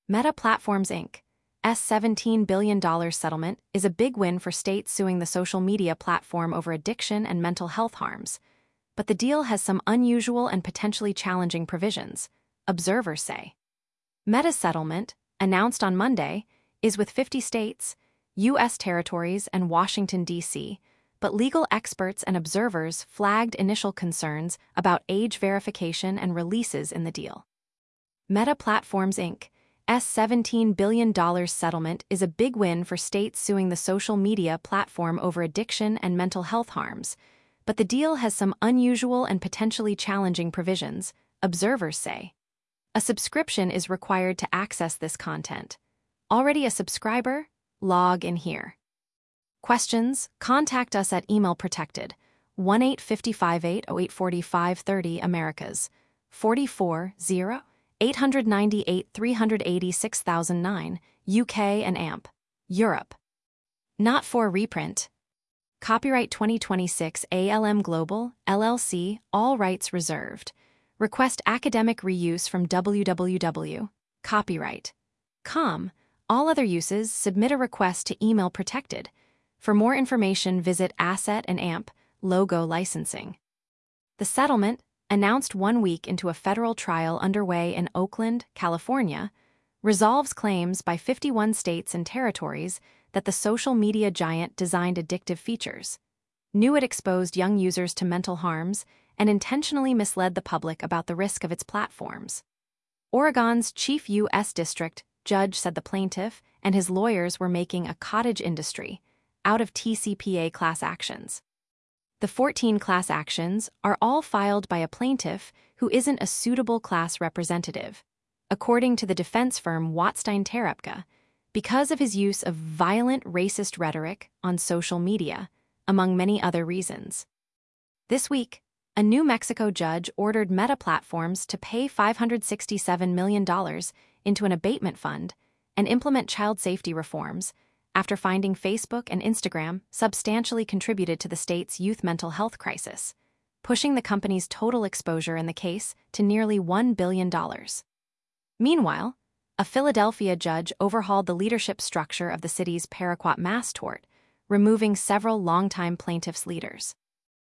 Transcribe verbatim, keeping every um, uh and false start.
Meta Platforms Incorporated's seventeen billion dollars settlement is a big win for states suing the social media platform over addiction and mental health harms, but the deal has some unusual and potentially challenging provisions, observers say. Meta's settlement, announced on Monday, is with fifty states, U S territories, and Washington, D C, but legal experts and observers flagged initial concerns about age verification and releases in the deal. Meta Platforms Incorporated's seventeen billion dollars settlement is a big win for states suing the social media platform over addiction and mental health harms, but the deal has some unusual and potentially challenging provisions, observers say. A subscription is required to access this content. Already a subscriber? Log in here. Questions? Contact us at email protected, one eight five five eight oh eight four five three zero Americas, forty-four zero eight nine eight three eight six zero zero nine, U K and A M P, Europe. Not for reprint. Copyright twenty twenty-six A L M Global, L L C, all rights reserved. Request academic reuse from w w w dot copyright dot com. All other uses, submit a request to email protected. For more information, visit Asset and A M P, logo licensing. The settlement, announced one week into a federal trial underway in Oakland, California, resolves claims by fifty-one states and territories that the social media giant designed addictive features, knew it exposed young users to mental harms, and intentionally misled the public about the risk of its platforms. Oregon's chief U S district judge said the plaintiff and his lawyers were making a cottage industry out of T C P A class actions. The fourteen class actions are all filed by a plaintiff who isn't a suitable class representative, according to the defense firm Watstein Terepka, because of his use of violent racist rhetoric on social media, among many other reasons. This week, a New Mexico judge ordered Meta Platforms to pay five hundred sixty-seven million dollars into an abatement fund and implement child safety reforms after finding Facebook and Instagram substantially contributed to the state's youth mental health crisis, pushing the company's total exposure in the case to nearly one billion dollars. Meanwhile, a Philadelphia judge overhauled the leadership structure of the city's Paraquat mass tort, removing several longtime plaintiffs' leaders.